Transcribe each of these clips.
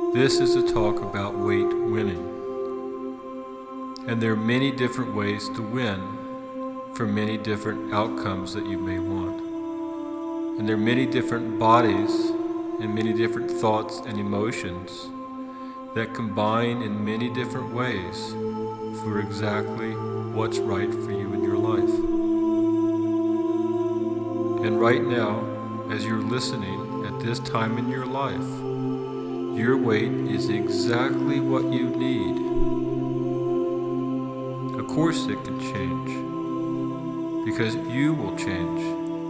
This is a talk about weight winning. And there are many different ways to win for many different outcomes that you may want. And there are many different bodies and many different thoughts and emotions that combine in many different ways for exactly what's right for you in your life. And right now, as you're listening at this time in your life, your weight is exactly what you need. Of course it can change, because you will change.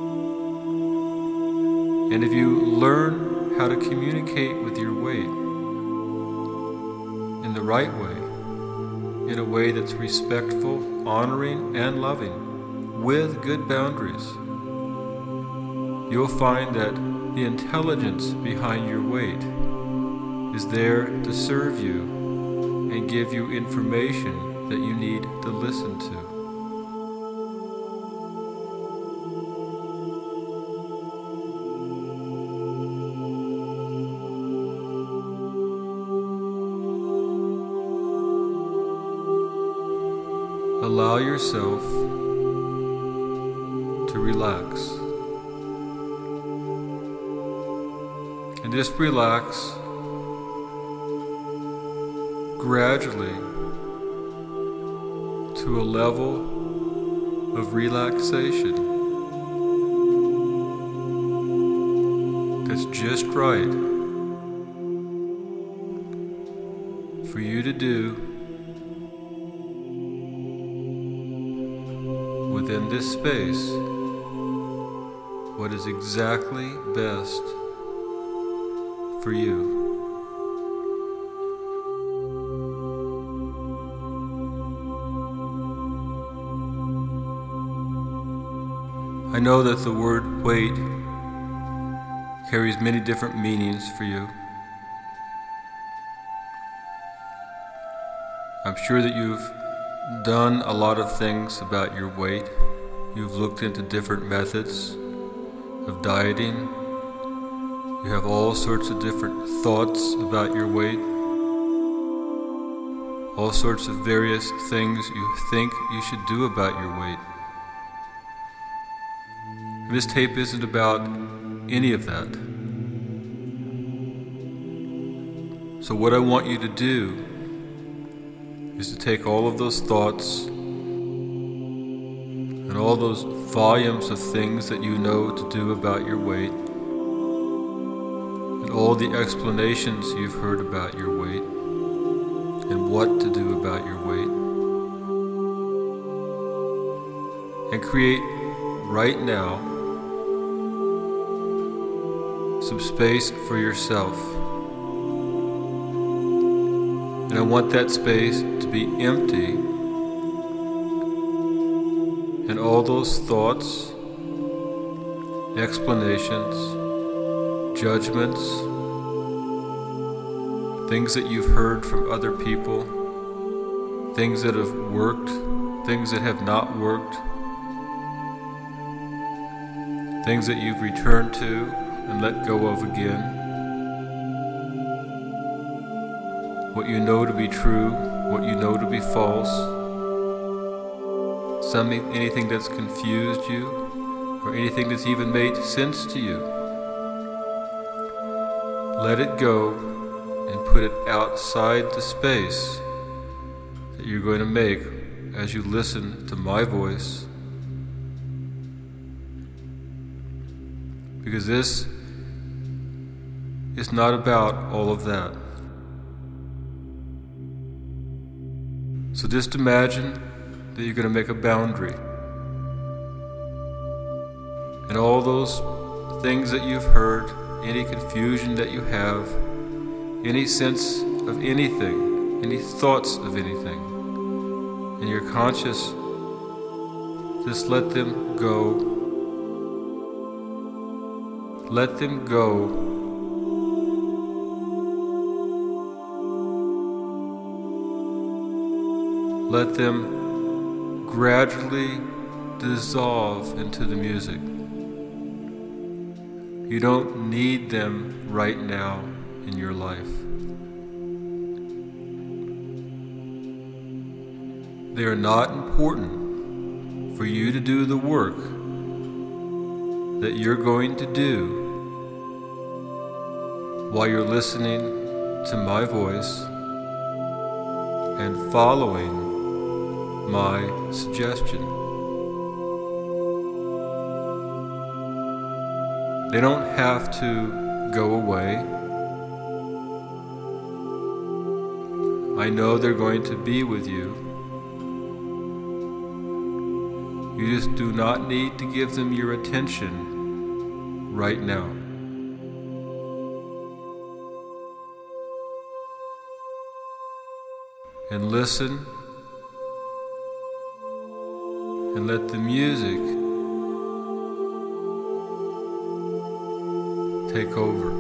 And if you learn how to communicate with your weight in the right way, in a way that's respectful, honoring, and loving, with good boundaries, you'll find that the intelligence behind your weight is there to serve you and give you information that you need to listen to. Allow yourself to relax. And just relax gradually to a level of relaxation that's just right for you to do within this space what is exactly best for you. I know that the word weight carries many different meanings for you. I'm sure that you've done a lot of things about your weight. You've looked into different methods of dieting. You have all sorts of different thoughts about your weight. All sorts of various things you think you should do about your weight. This tape isn't about any of that. So what I want you to do is to take all of those thoughts and all those volumes of things that you know to do about your weight, and all the explanations you've heard about your weight and what to do about your weight, and create right now some space for yourself. And I want that space to be empty, and all those thoughts, explanations, judgments, things that you've heard from other people, things that have worked, things that have not worked, things that you've returned to and let go of again, what you know to be true, what you know to be false, anything that's confused you, or anything that's even made sense to you. Let it go and put it outside the space that you're going to make as you listen to my voice, because this is not about all of that. So just imagine that you're going to make a boundary, and all those things that you've heard, any confusion that you have, any sense of anything, any thoughts of anything, and you're conscious, just let them go. Let them go. Let them gradually dissolve into the music. You don't need them right now in your life. They are not important for you to do the work that you're going to do while you're listening to my voice and following my suggestion. They don't have to go away. I know they're going to be with you. You just do not need to give them your attention right now. And listen and let the music take over.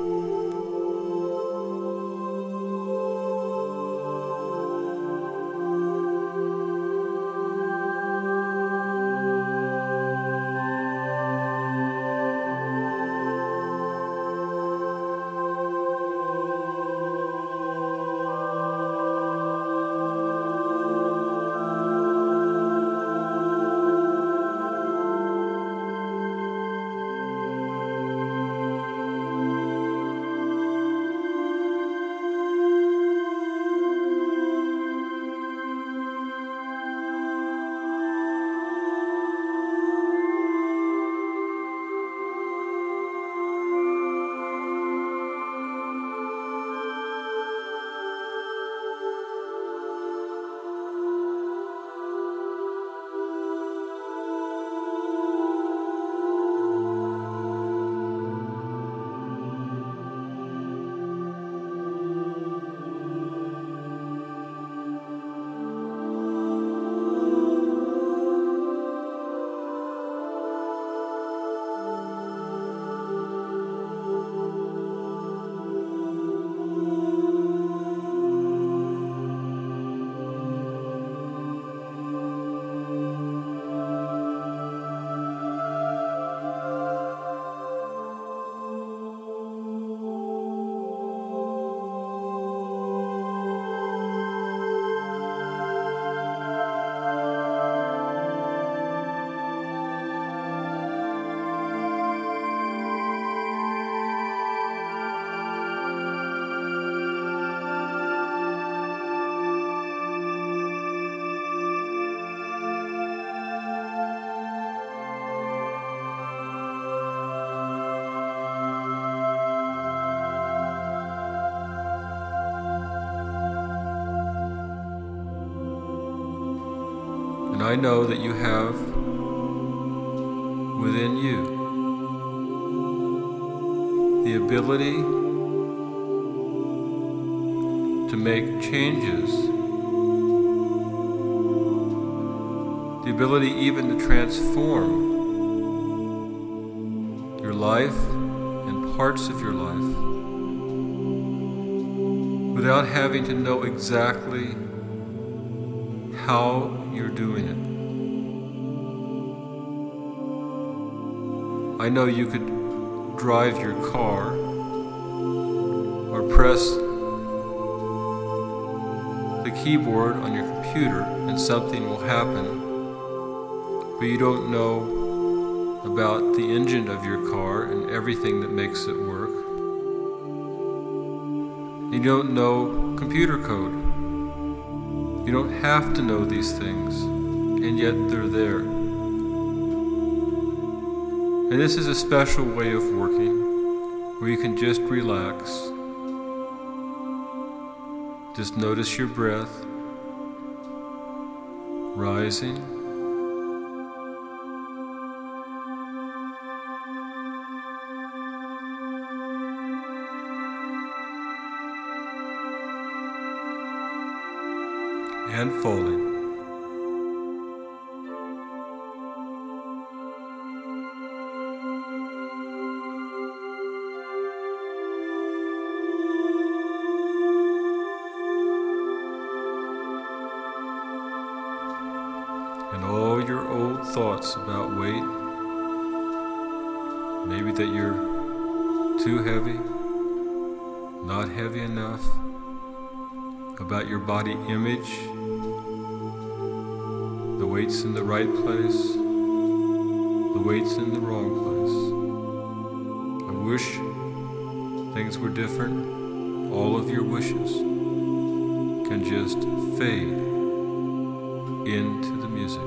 And I know that you have within you the ability to make changes, the ability even to transform your life and parts of your life without having to know exactly how you're doing it. I know you could drive your car or press the keyboard on your computer and something will happen, but you don't know about the engine of your car and everything that makes it work. You don't know computer code. You don't have to know these things, and yet they're there. And this is a special way of working, where you can just relax. Just notice your breath rising and falling. And all your old thoughts about weight, maybe that you're too heavy, not heavy enough, about your body image, weight's in the right place, the weight's in the wrong place. I wish things were different. All of your wishes can just fade into the music.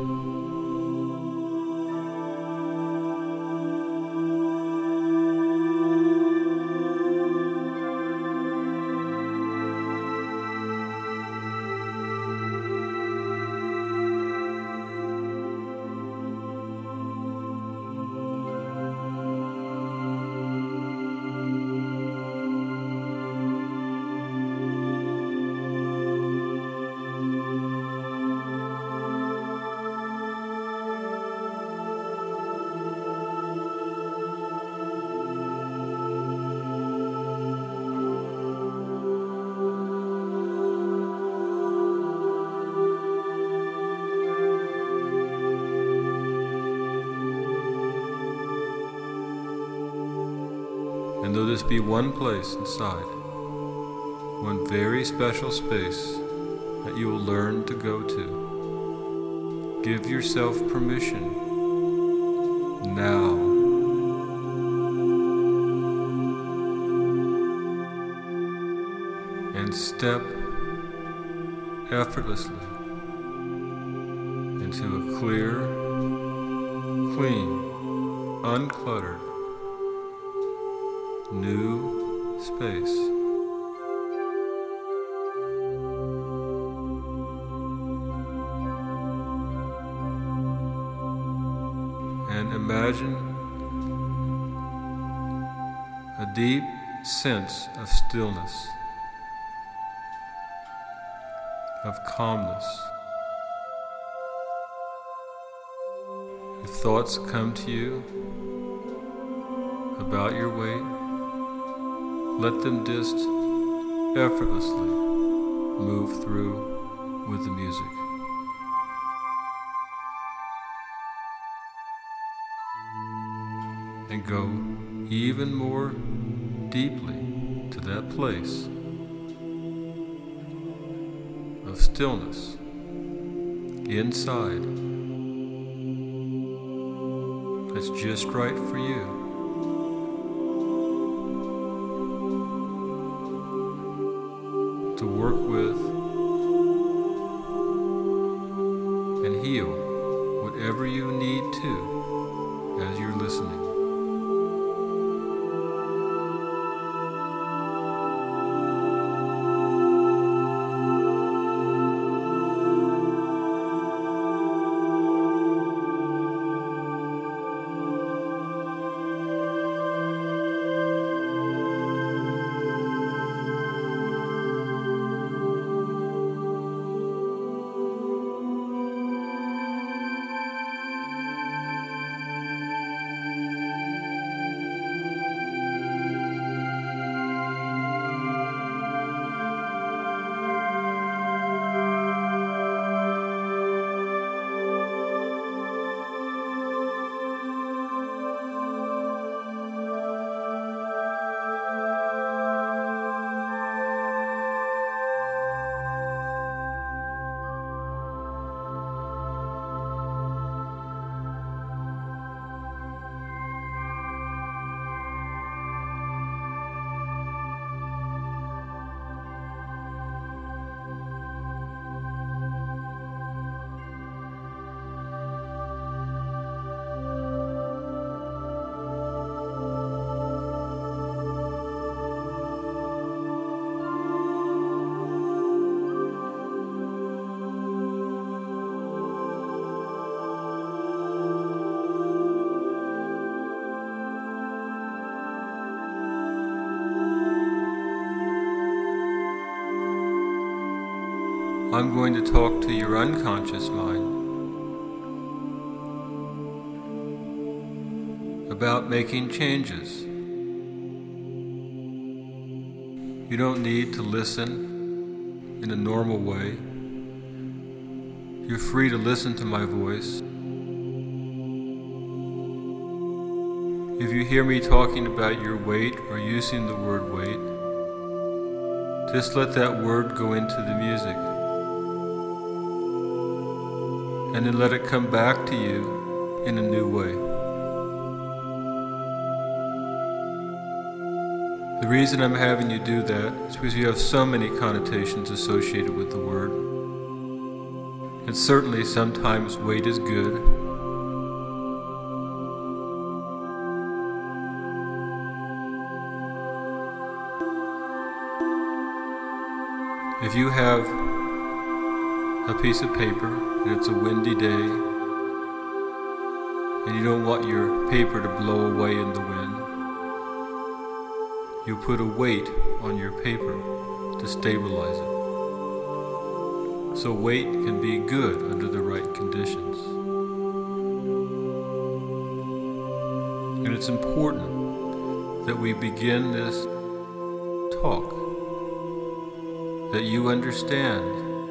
And though this be one place inside, one very special space that you will learn to go to, give yourself permission now and step effortlessly into a clear, clean, uncluttered, new space. And imagine a deep sense of stillness, of calmness. If thoughts come to you about your weight, let them just effortlessly move through with the music. And go even more deeply to that place of stillness inside that's just right for you. To work with and heal whatever you need to as you're listening. I'm going to talk to your unconscious mind about making changes. You don't need to listen in a normal way. You're free to listen to my voice. If you hear me talking about your weight or using the word weight, just let that word go into the music. and then let it come back to you in a new way. The reason I'm having you do that is because you have so many connotations associated with the word. And certainly sometimes weight is good. If you have a piece of paper and it's a windy day and you don't want your paper to blow away in the wind, you put a weight on your paper to stabilize it. So weight can be good under the right conditions. And it's important that we begin this talk, that you understand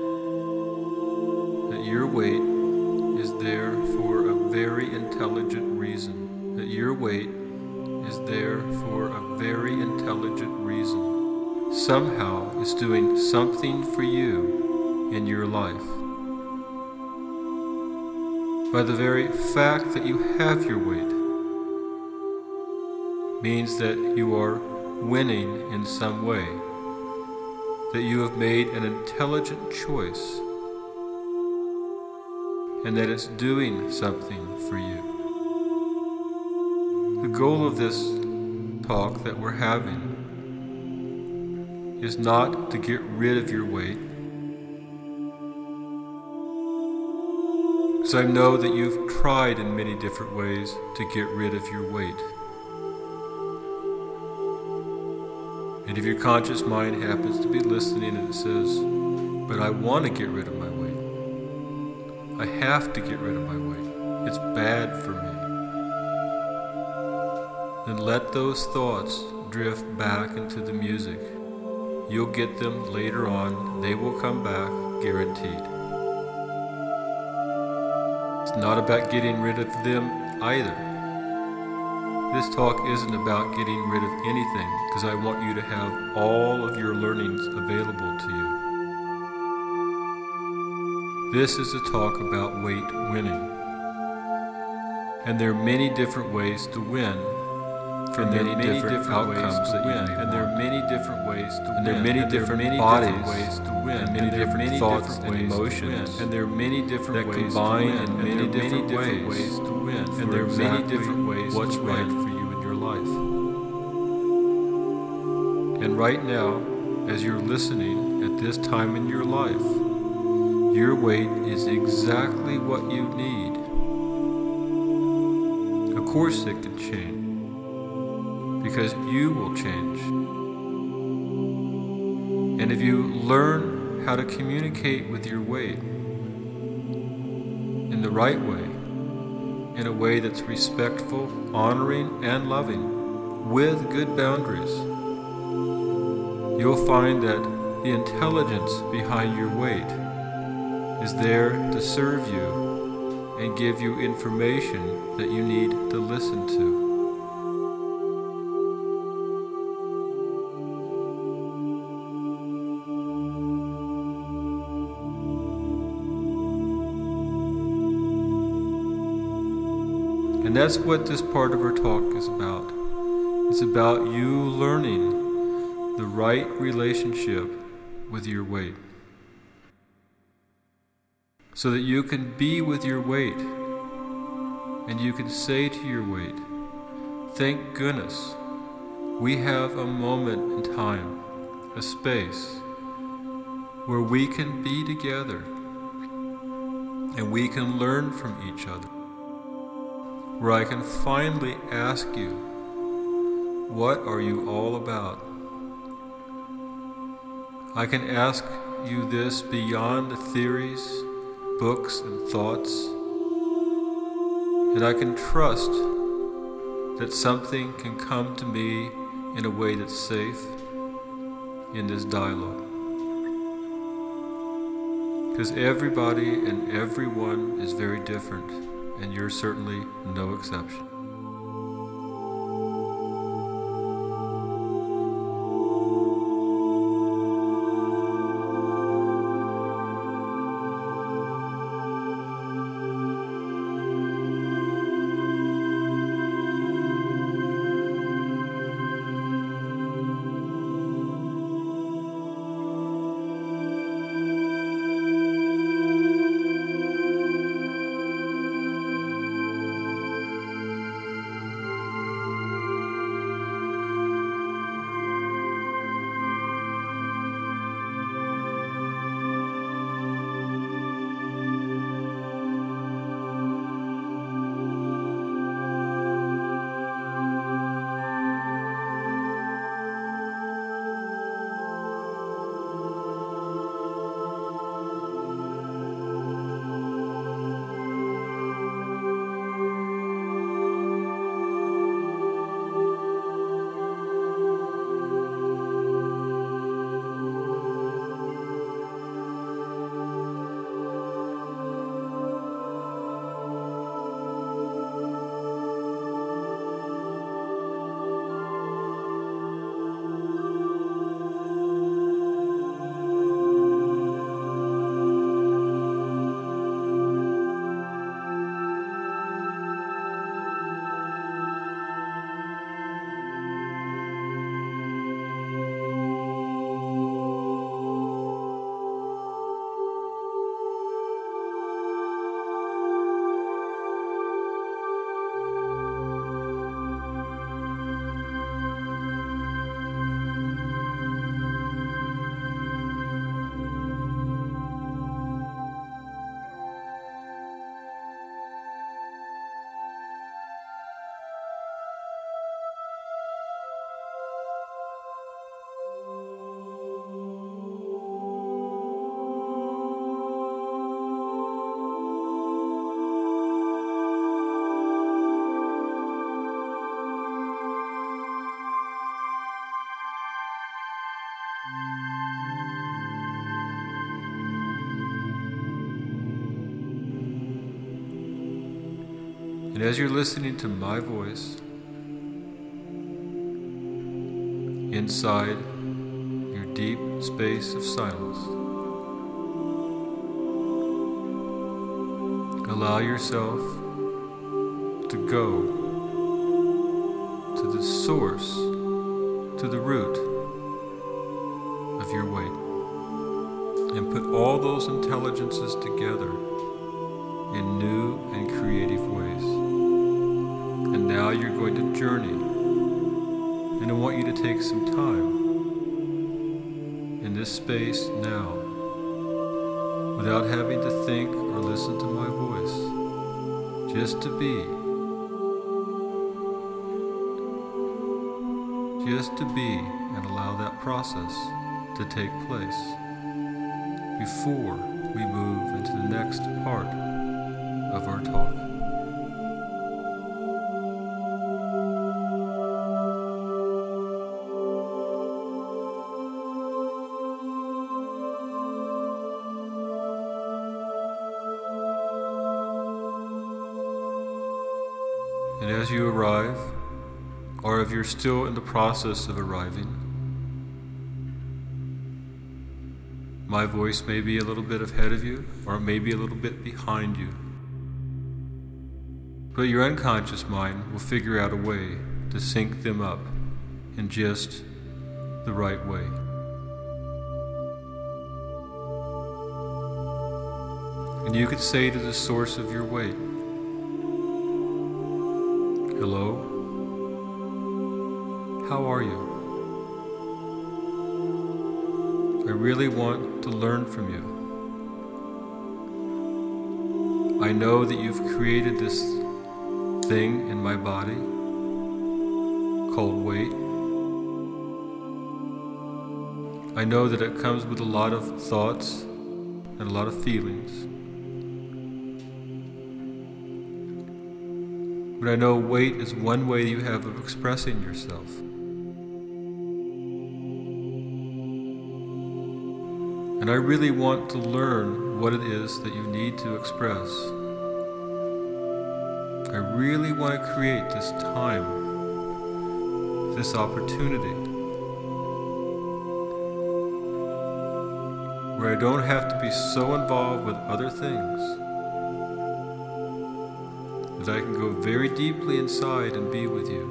that your weight is there for a very intelligent reason. That your weight is there for a very intelligent reason. Somehow it's doing something for you in your life. By the very fact that you have your weight means that you are winning in some way, that you have made an intelligent choice, and that it's doing something for you. The goal of this talk that we're having is not to get rid of your weight, because I know that you've tried in many different ways to get rid of your weight. And if your conscious mind happens to be listening and it says, but I want to get rid of my weight, I have to get rid of my weight, it's bad for me, then let those thoughts drift back into the music. You'll get them later on. They will come back, guaranteed. It's not about getting rid of them either. This talk isn't about getting rid of anything, because I want you to have all of your learnings available to you. This is a talk about weight winning. And there are many different ways to win. And there are many different outcomes that you may want. And there are many different ways to win. And there are many different bodies to win. And many different thoughts and emotions. And there are many different ways to win. And many different ways to win. And there are many different ways what's right for you in your life. And right now, as you're listening at this time in your life, your weight is exactly what you need. Of course it can change, because you will change. And if you learn how to communicate with your weight in the right way, in a way that's respectful, honoring, and loving, with good boundaries, you'll find that the intelligence behind your weight is there to serve you and give you information that you need to listen to. And that's what this part of our talk is about. It's about you learning the right relationship with your weight, so that you can be with your weight and you can say to your weight, thank goodness we have a moment in time, a space where we can be together and we can learn from each other, where I can finally ask you, what are you all about? I can ask you this beyond the theories, books, and thoughts, and I can trust that something can come to me in a way that's safe in this dialogue. Because everybody and everyone is very different, and you're certainly no exception. And as you're listening to my voice, inside your deep space of silence, allow yourself to go to the source, to the root of your weight, and put all those intelligences together in new and creative ways. And now you're going to journey, and I want you to take some time in this space now, without having to think or listen to my voice, just to be and allow that process to take place before we move into the next part of our talk. And as you arrive, or if you're still in the process of arriving, my voice may be a little bit ahead of you, or it may be a little bit behind you. But your unconscious mind will figure out a way to sync them up in just the right way. And you could say to the source of your weight, "Hello, how are you? I really want to learn from you. I know that you've created this thing in my body called weight. I know that it comes with a lot of thoughts and a lot of feelings. But I know weight is one way you have of expressing yourself. And I really want to learn what it is that you need to express. I really want to create this time, this opportunity, where I don't have to be so involved with other things, that I can go very deeply inside and be with you.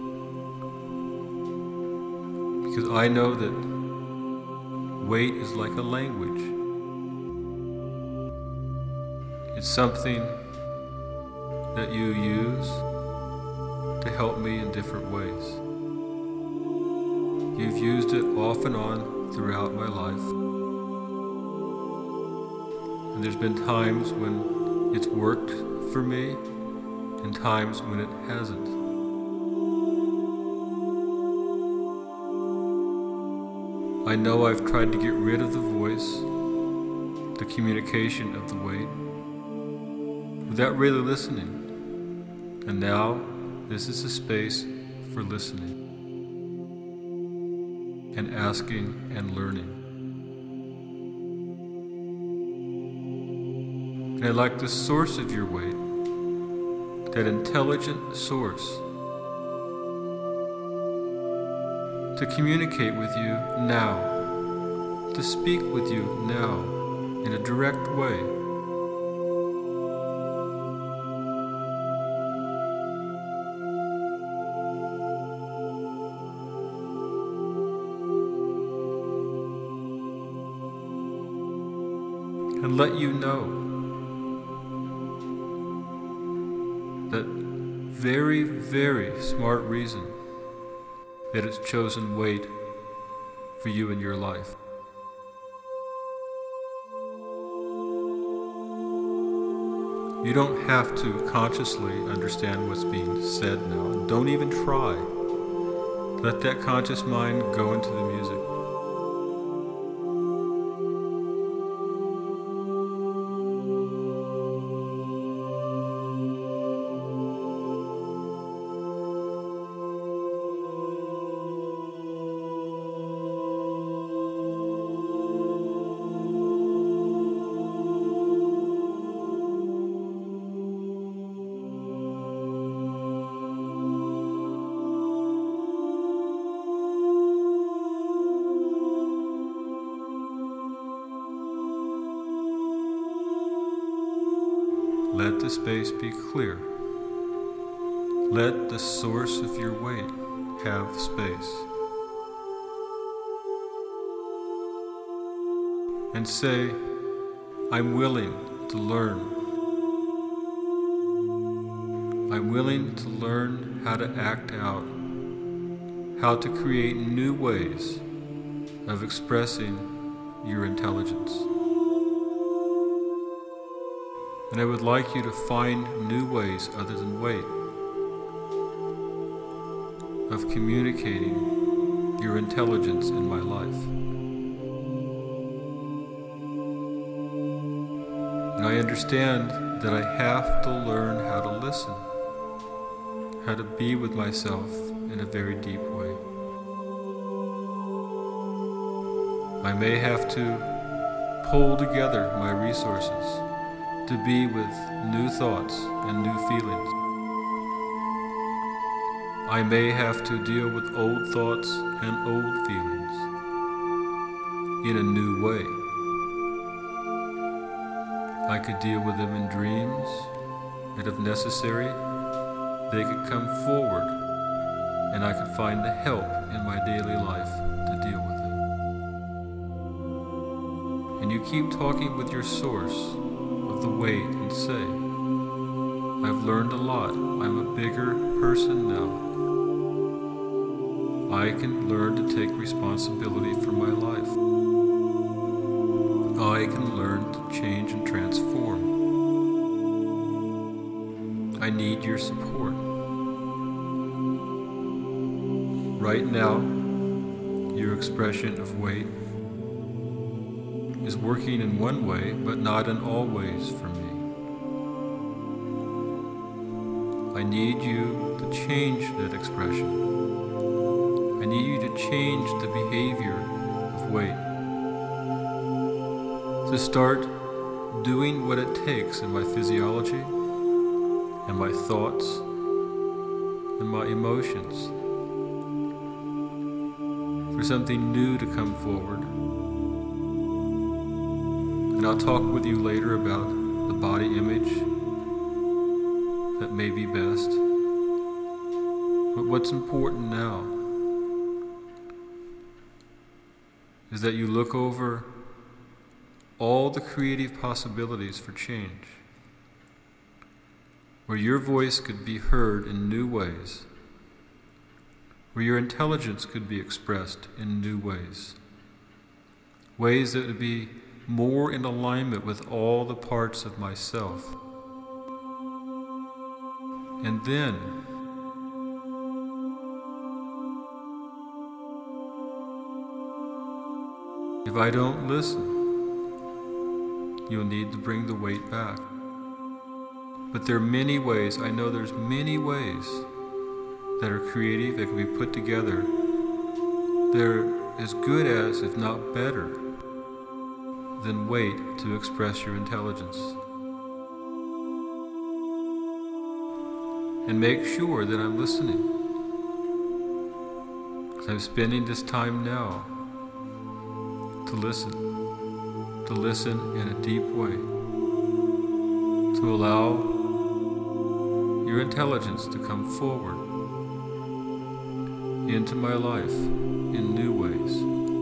Because I know that weight is like a language. It's something that you use to help me in different ways. You've used it off and on throughout my life. And there's been times when it's worked for me and times when it hasn't. I know I've tried to get rid of the voice, the communication of the weight, without really listening. And now, this is a space for listening and asking and learning. And I like the source of your weight, that intelligent source, to communicate with you now, to speak with you now in a direct way. And let you know that very, very smart reason that it's chosen weight for you in your life. You don't have to consciously understand what's being said now. Don't even try. Let that conscious mind go into the music. let the space be clear. Let the source of your weight have space. And say, I'm willing to learn. I'm willing to learn how to act out, how to create new ways of expressing your intelligence. And I would like you to find new ways other than weight of communicating your intelligence in my life. And I understand that I have to learn how to listen, how to be with myself in a very deep way. I may have to pull together my resources to be with new thoughts and new feelings. I may have to deal with old thoughts and old feelings in a new way. I could deal with them in dreams, and if necessary, they could come forward, and I could find the help in my daily life to deal with them. And you keep talking with your source of the weight and say, I've learned a lot. I'm a bigger person now. I can learn to take responsibility for my life. I can learn to change and transform. I need your support. Right now, your expression of weight is working in one way, but not in all ways for me. I need you to change that expression. I need you to change the behavior of weight. To start doing what it takes in my physiology and my thoughts and my emotions for something new to come forward. And I'll talk with you later about the body image that may be best. But what's important now is that you look over all the creative possibilities for change, where your voice could be heard in new ways, where your intelligence could be expressed in new ways, ways that would be more in alignment with all the parts of myself. And then, if I don't listen, you'll need to bring the weight back. But there are many ways, I know there's many ways that are creative, that can be put together. They're as good as, if not better, than weight to express your intelligence. And make sure that I'm listening. Because I'm spending this time now to listen in a deep way, to allow your intelligence to come forward into my life in new ways.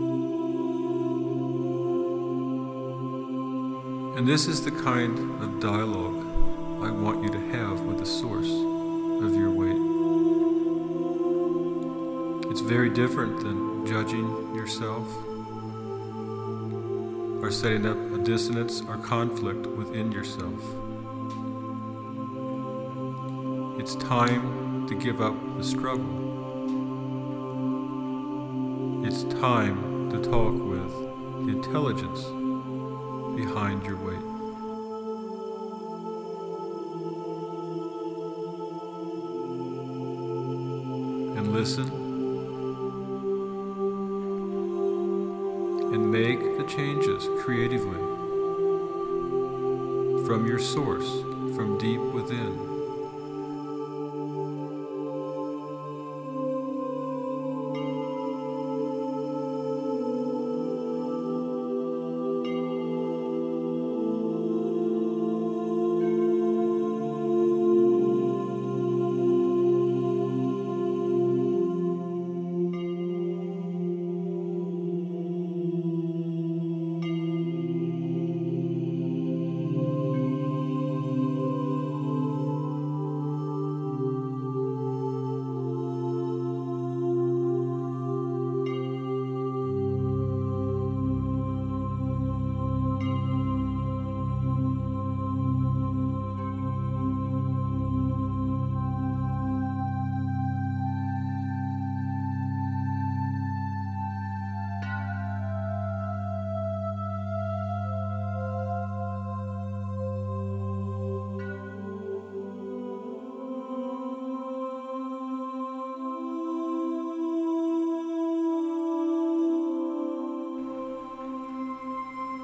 And this is the kind of dialogue I want you to have with the source of your weight. It's very different than judging yourself, or setting up a dissonance or conflict within yourself. It's time to give up the struggle. It's time to talk with the intelligence behind your weight. And listen and make the changes creatively from your source, from deep within.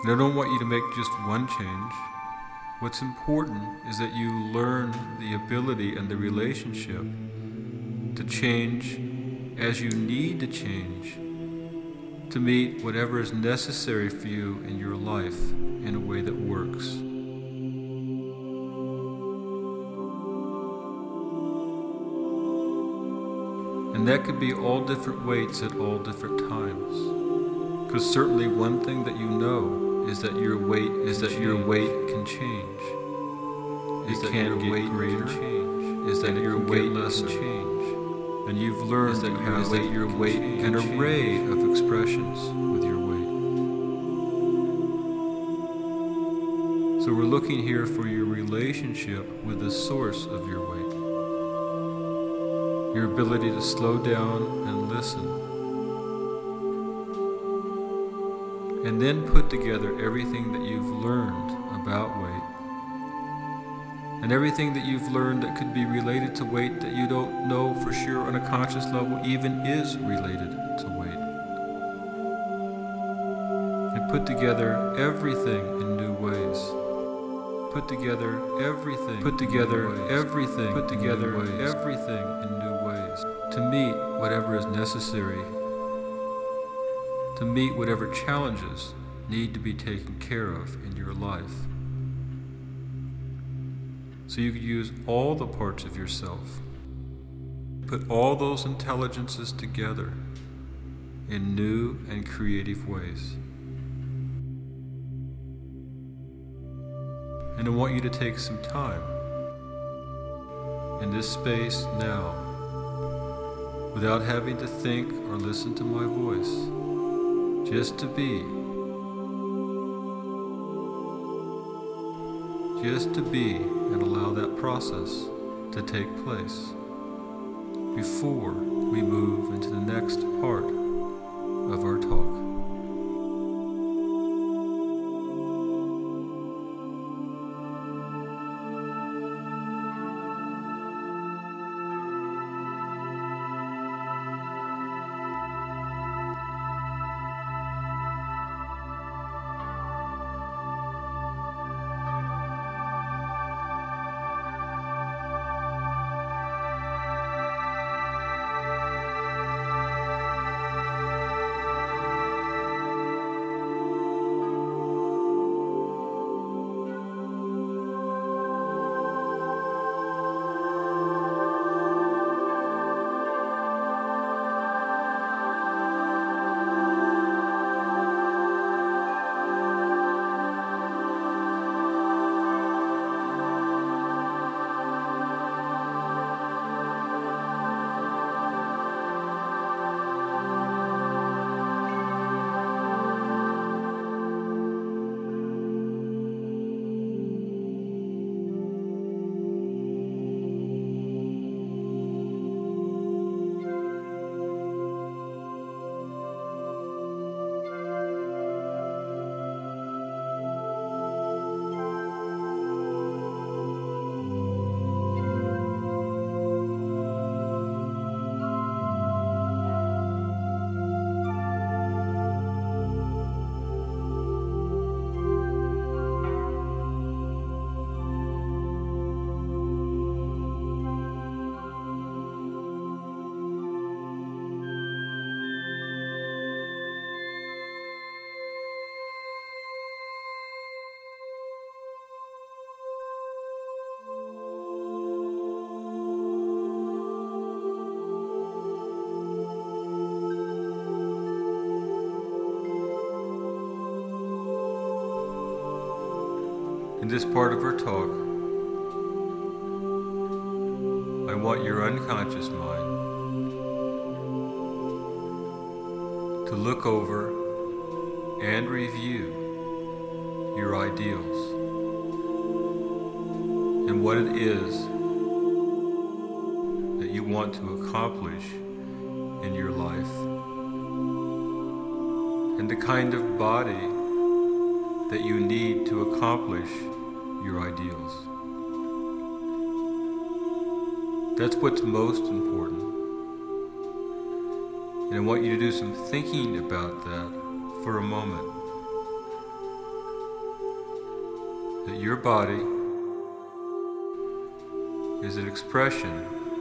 And I don't want you to make just one change. What's important is that you learn the ability and the relationship to change as you need to change to meet whatever is necessary for you in your life in a way that works. And that could be all different weights at all different times. Because certainly one thing that you know is that your weight can change. It can get greater. Is that your weight can change. And you've learned that your weight an array of expressions with your weight. So we're looking here for your relationship with the source of your weight. Your ability to slow down and listen. And then put together everything that you've learned about weight. And everything that you've learned that could be related to weight that you don't know for sure on a conscious level even is related to weight. And put together everything in new ways. Put together everything in new ways to meet whatever is necessary, to meet whatever challenges need to be taken care of in your life. So you could use all the parts of yourself, put all those intelligences together in new and creative ways. And I want you to take some time in this space now, without having to think or listen to my voice, just to be. Just to be and allow that process to take place before we move into the next part of our talk. In this part of our talk, I want your unconscious mind to look over and review your ideals and what it is that you want to accomplish in your life, and the kind of body that you need to accomplish your ideals. That's what's most important. And I want you to do some thinking about that for a moment. that your body is an expression,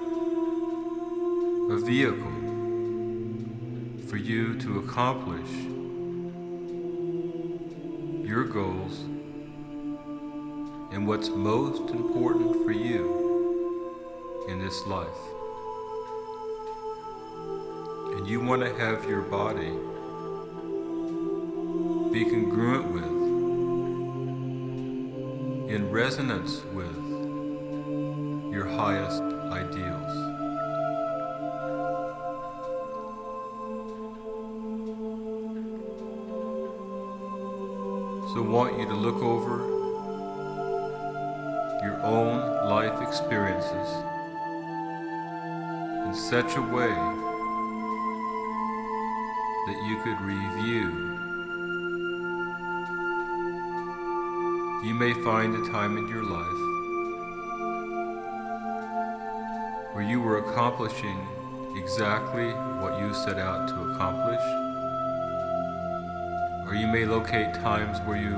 a vehicle for you to accomplish your goals and what's most important for you in this life. And you want to have your body be congruent with, in resonance with, your highest ideals. So I want you to look over your own life experiences in such a way that you could review. You may find a time in your life where you were accomplishing exactly what you set out to accomplish. Or you may locate times where you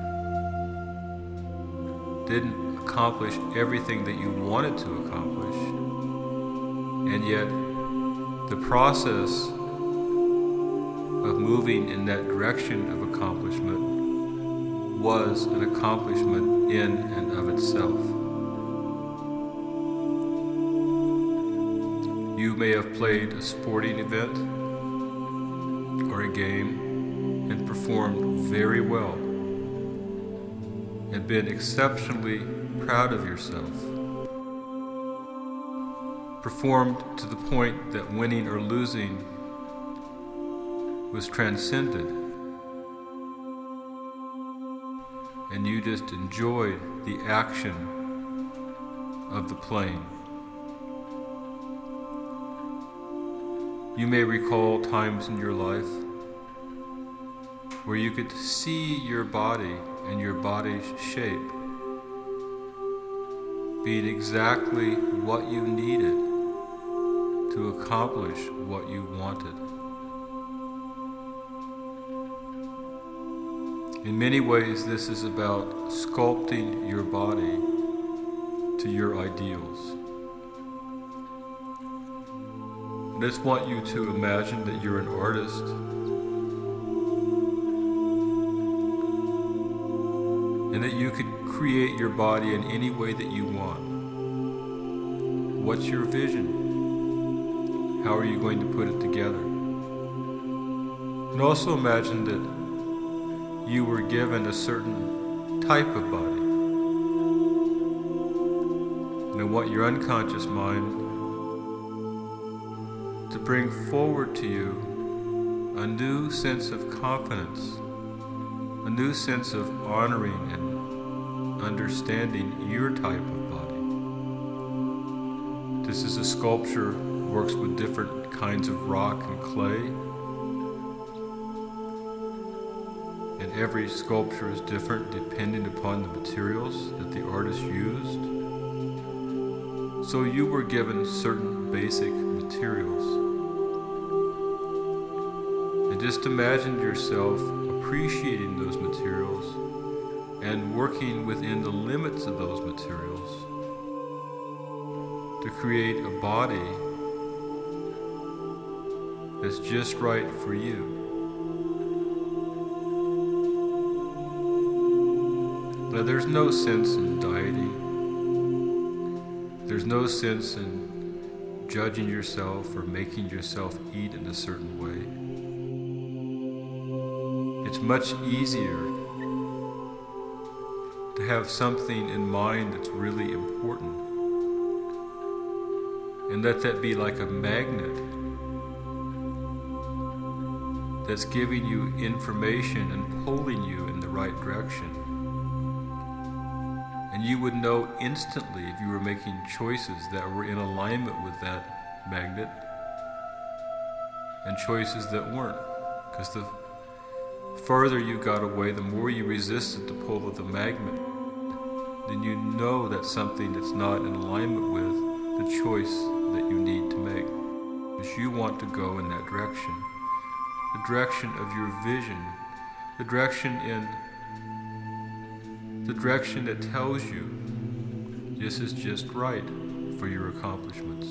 didn't accomplish everything that you wanted to accomplish, and yet the process of moving in that direction of accomplishment was an accomplishment in and of itself. You may have played a sporting event or a game and performed very well and been exceptionally proud of yourself. Performed to the point that winning or losing was transcended, and you just enjoyed the action of the playing. You may recall times in your life where you could see your body and your body's shape being exactly what you needed to accomplish what you wanted. In many ways, this is about sculpting your body to your ideals. I just want you to imagine that you're an artist and that you could create your body in any way that you want. What's your vision? How are you going to put it together? And also imagine that you were given a certain type of body. And I want your unconscious mind to bring forward to you a new sense of confidence, a new sense of honoring and understanding your type of body. This is a sculpture, works with different kinds of rock and clay. And every sculpture is different depending upon the materials that the artist used. So you were given certain basic materials. And just imagine yourself appreciating those materials and working within the limits of those materials to create a body that's just right for you. Now, there's no sense in dieting. There's no sense in judging yourself or making yourself eat in a certain way. It's much easier to have something in mind that's really important, and let that be like a magnet that's giving you information and pulling you in the right direction. And you would know instantly if you were making choices that were in alignment with that magnet and choices that weren't. Because the further you got away, the more you resisted the pull of the magnet, then you know that's something that's not in alignment with the choice that you need to make. Because you want to go in that direction. The direction of your vision, the direction in the direction that tells you this is just right for your accomplishments.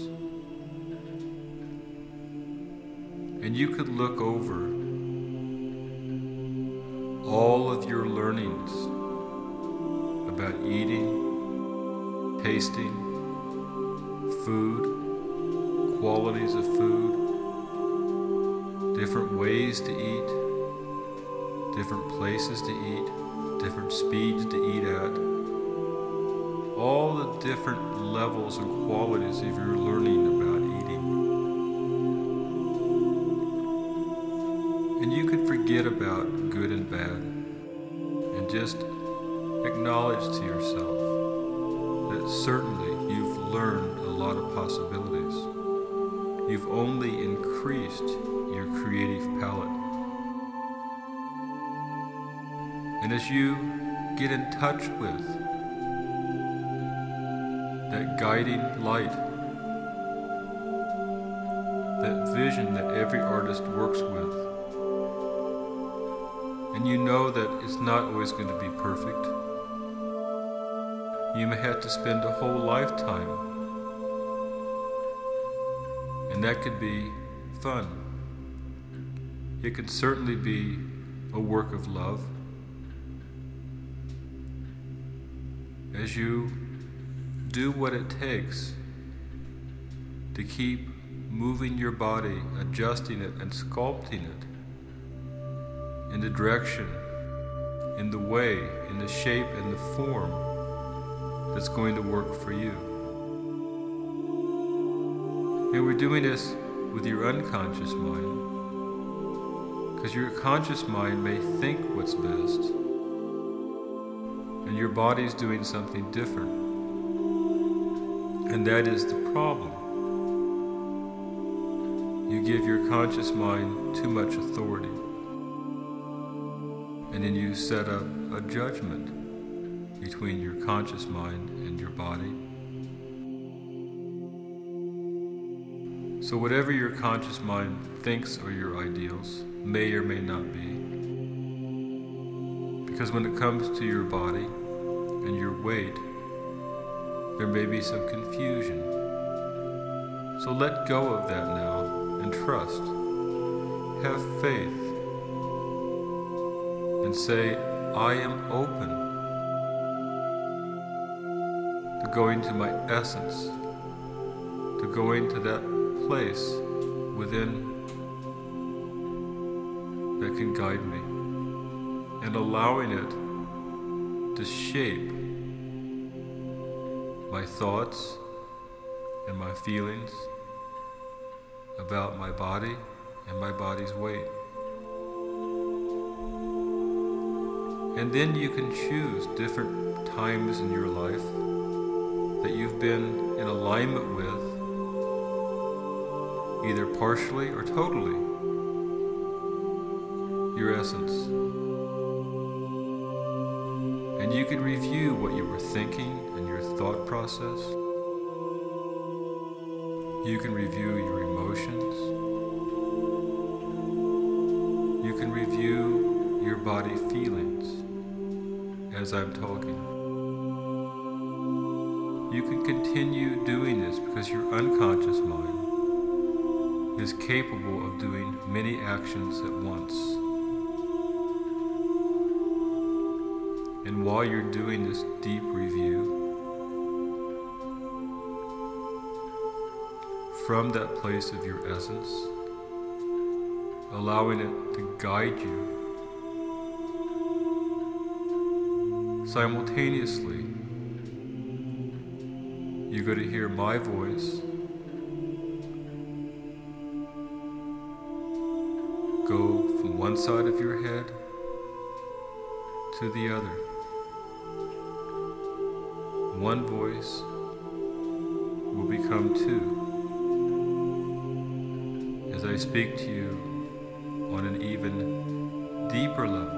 And you could look over all of your learnings about eating, tasting, food, qualities of food, different ways to eat, different places to eat, different speeds to eat at, all the different levels and qualities of your learning about eating. And you can forget about good and bad and just acknowledge to yourself that certainly you've learned a lot of possibilities. You've only increased your creative palette. And as you get in touch with that guiding light, that vision that every artist works with, and you know that it's not always going to be perfect. You may have to spend a whole lifetime, and that could be fun. It could certainly be a work of love. As you do what it takes to keep moving your body, adjusting it and sculpting it in the direction, in the way, in the shape and the form that's going to work for you. And we're doing this with your unconscious mind, because your conscious mind may think what's best, and your body's doing something different. And that is the problem. You give your conscious mind too much authority. And then you set up a judgment between your conscious mind and your body. So whatever your conscious mind thinks are your ideals may or may not be. Because when it comes to your body and your weight, there may be some confusion. So let go of that now and trust. Have faith. And say, I am open to going to my essence, to going to that place within that can guide me, and allowing it to shape my thoughts and my feelings about my body and my body's weight. And then you can choose different times in your life that you've been in alignment with, either partially or totally, your essence. And you can review what you were thinking and your thought process. You can review your emotions. You can review your body feelings as I'm talking. You can continue doing this because your unconscious mind is capable of doing many actions at once. And while you're doing this deep review, from that place of your essence, allowing it to guide you, simultaneously, you're going to hear my voice go from one side of your head to the other. One voice will become two as I speak to you on an even deeper level.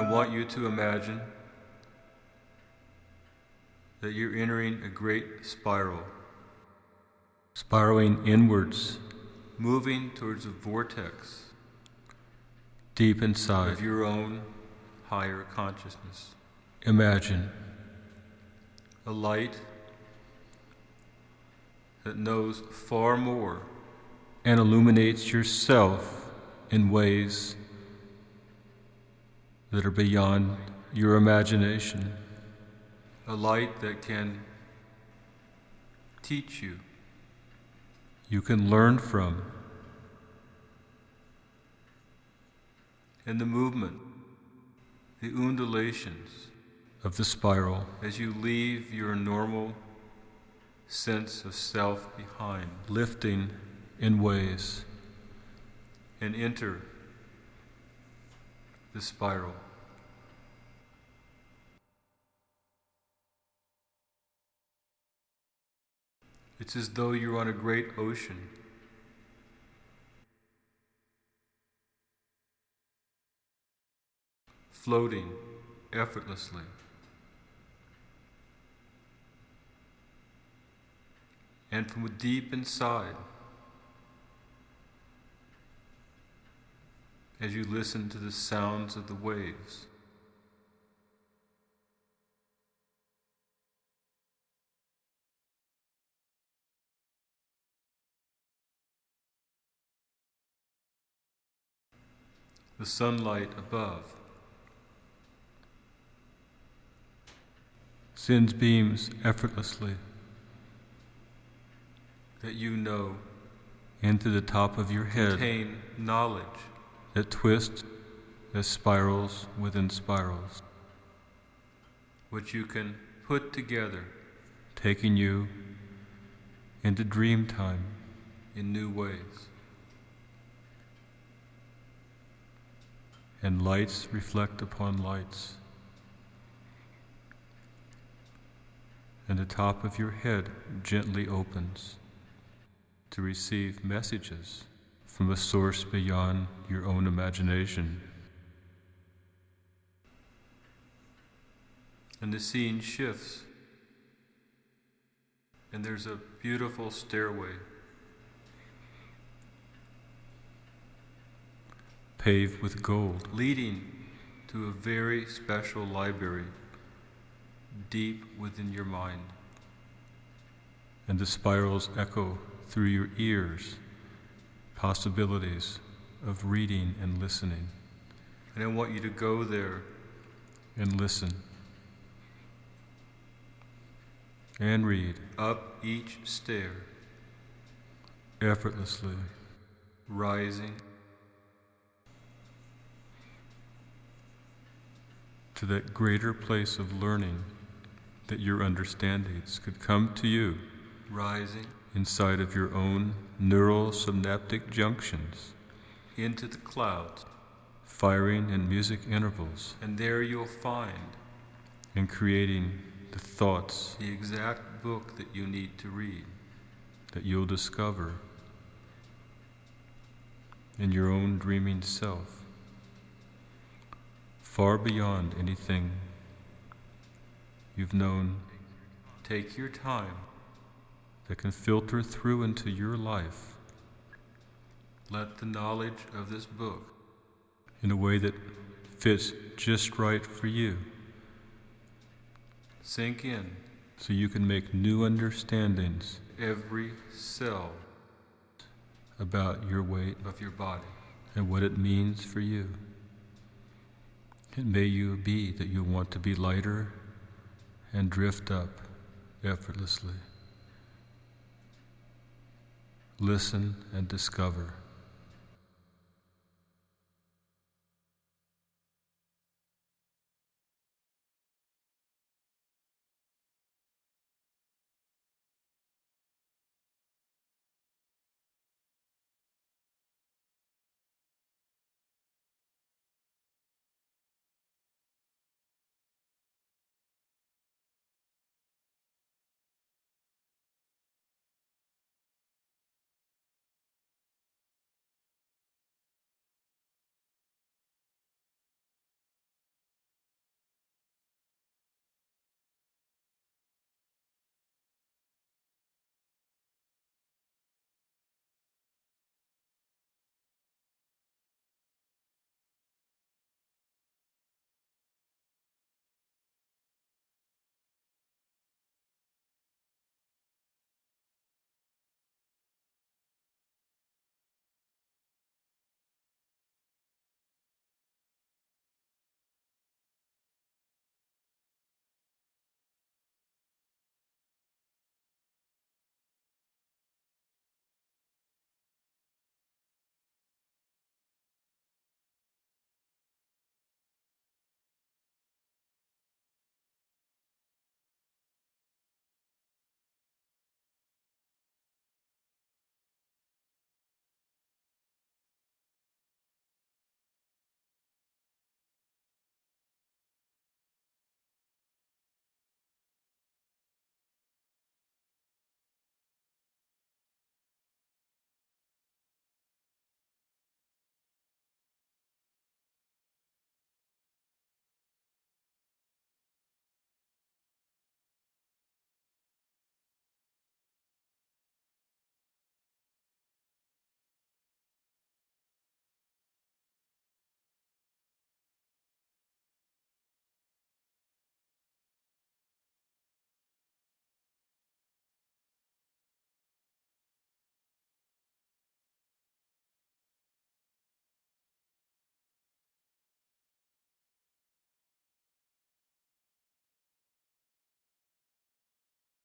I want you to imagine that you're entering a great spiral, spiraling inwards, moving towards a vortex deep inside of your own higher consciousness. Imagine a light that knows far more and illuminates yourself in ways that are beyond your imagination. A light that can teach you, you can learn from. And the movement, the undulations of the spiral as you leave your normal sense of self behind, lifting in ways, and enter the spiral. It's as though you're on a great ocean. Floating effortlessly. And from deep inside, as you listen to the sounds of the waves, the sunlight above sends beams effortlessly that you know into the top of your head, contain knowledge that twists as spirals within spirals, which you can put together, taking you into dream time in new ways. And lights reflect upon lights. And the top of your head gently opens to receive messages from a source beyond your own imagination. And the scene shifts, and there's a beautiful stairway paved with gold, leading to a very special library deep within your mind. And the spirals echo through your ears possibilities of reading and listening. And I want you to go there and listen and read up each stair, effortlessly rising to that greater place of learning that your understandings could come to you, rising inside of your own neural synaptic junctions into the clouds, firing in music intervals. And there you'll find and creating the thoughts, the exact book that you need to read, that you'll discover in your own dreaming self, far beyond anything you've known. Take your time that can filter through into your life. Let the knowledge of this book, in a way that fits just right for you, sink in so you can make new understandings every cell about your weight of your body and what it means for you. It may you be that you want to be lighter and drift up effortlessly. Listen and discover.